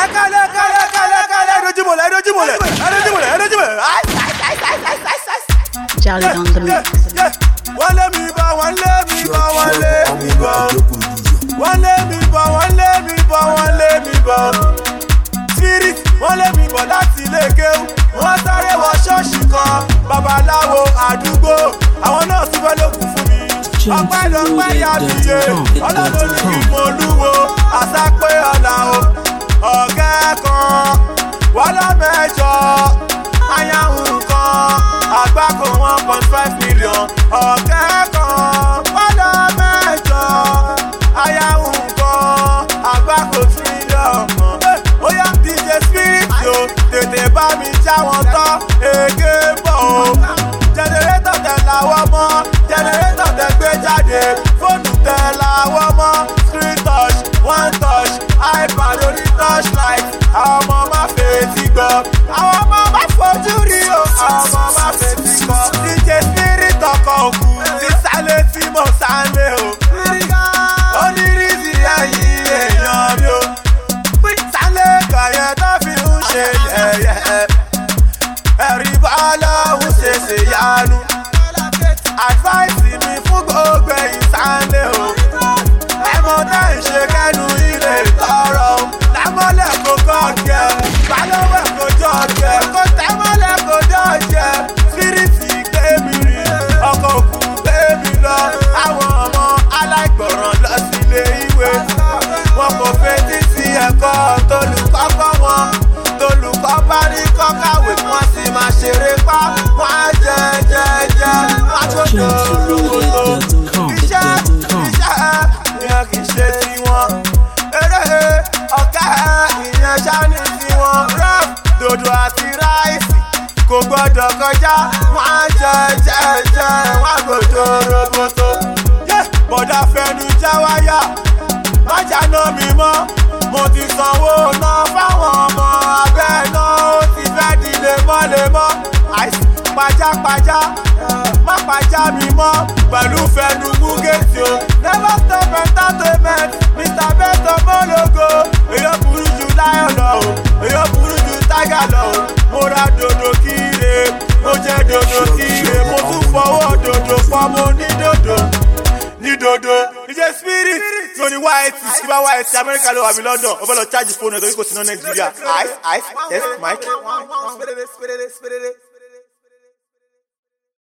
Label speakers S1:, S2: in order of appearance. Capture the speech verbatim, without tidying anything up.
S1: kálẹ̀ kálẹ̀ kálẹ̀ kálẹ̀ ẹ̀rọ̀jìmọ̀lẹ̀ ẹ̀rọ̀jìmọ̀lẹ̀ ẹ̀rọ̀jìmọ̀lẹ̀ ẹ̀rọ̀jìmọ̀lẹ̀.
S2: Jolly on the mix.
S1: Wọ́n lé mi bọ̀, wọ́n lé mi bọ̀, wọ́n lé mi bọ̀. Wọ́n lé mi bọ̀, wọ́n lé mi bọ̀, wọ́n lé mi bọ̀. Spirit wọ́n lé mi bọ̀ láti ilé kéwú. Wọ́n sáré wọ ṣọ́ọ̀ṣì kan, babaláwo àdúgbò. Àwọn náà ti fẹ́ lókun fún mi. Ọpẹ́ ló pẹ́ yá mi yé. Ọlọ́run ní kí mo lúwo. Àṣà pé ọ̀la o. Ọ̀gá kan, wàhálà mẹ́jọ. Ayáhùn kan, àgbákò one point five million. Ọ̀gá kan, wàhálà mẹ́jọ. Ayáhùn kan, àgbákò trillion kan. Oya D J Spirit yo, tètè bá mi já wọn tán. Èké bọ̀ o. Jẹnẹrétọ̀ tẹ̀ làwọn mọ́. Jẹnẹrétọ̀ tẹ̀ gbé jáde. Fóònù tẹ̀ làwọn mọ́. Screen touch, one touch, iPad orí touchlight. Àwọn ọmọ máa fetí gbọ́. Àwọn ọmọ máa fojú rí o. Àwọn ọmọ máa fetí gbọ́. D J Spirit ọkọ̀ òkú. Sísálẹ̀ tí mo sálẹ̀ o. Onírìsì ẹ̀yìn èèyàn mi o. Sálẹ̀ kàyẹ̀ tó fi ń ṣe yẹ̀yẹ̀. Ẹ̀rí bọ́lá ń ṣe ṣe yanu. Advice mi fún gbogbo ìsàlẹ̀ o. Ẹ̀mọ́ náà ń ṣe kẹ́nu ilé tọrọ o. Lámọ́lẹ̀ kò kọ́ jẹ, balọ̀wẹ̀ kò jọ jẹ, kò tẹ́mọ́lẹ̀ kò jọ jẹ. Spiriti gbé mi rìn, ọkọ̀ òkú gbé mi lọ. Àwọn ọmọ aláìgbọràn lọ sílé ìwé. Wọn kò fetí sí ẹ̀kọ́ tolùkọ́ kọ́ wọn. Tolùkọ́ bá ní kọ́kàwé wọ́n sì máa ṣeré pa. Wọ́n á jẹ jẹ jẹ, wọ́n á gbọ́dọ̀ rògbòdò. Iṣẹ́ iṣẹ́ ìyẹn kì í ṣe tiwọn. Eré ọ̀gá ìyẹn ṣáni tiwọn. Rap dòdò àti ráìsì kò gbọ́dọ̀ kọjá. Wọ́n á jẹ jẹ jẹ, wọ́n á gbọ́dọ̀ rògbòdò. Bọ̀dá fẹnu já wáyà, má jáná mi mọ́. Mo ti sanwó ná fáwọn ọmọ abẹ́ náà. Ó ti fẹ́ di lemọ́lemọ́. Àìsí pajápajá, má pajá mi mọ́. Pẹ̀lú fẹnu mú géètì o. Never stop entertainment, Mister Beto Mologo. Èyó burú ju Lion lọ o. Èyó burú ju Tiger lọ o. Mo ra dòdò kíre, mo jẹ dòdò kíre. Mo tún fọwọ́ dòdò pọ̀ mo ní dòdò. Ní dòdò. D J Spirit tí o ní white ìsìnkú white ti Amẹ́ríkà ló wà mí London. Ó fẹ́ lọ charge fóònù ẹ̀ torí kò sí ná Nàìjíríà. Ice ice test mic.